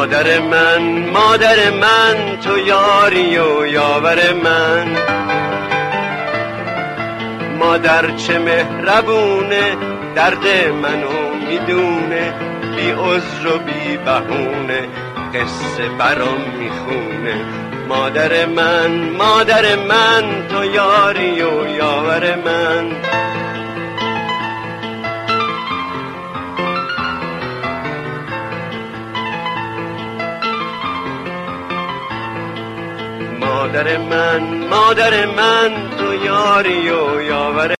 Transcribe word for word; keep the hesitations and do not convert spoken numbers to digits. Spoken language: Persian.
مادر من مادر من تو یاری و یاور من. مادر چه مهربونه درد منو میدونه، بی عذر و بی بهونه قصه برام میخونه. مادر من مادر من تو یاری و یاور من. مادر من مادر من تو یاری و یاور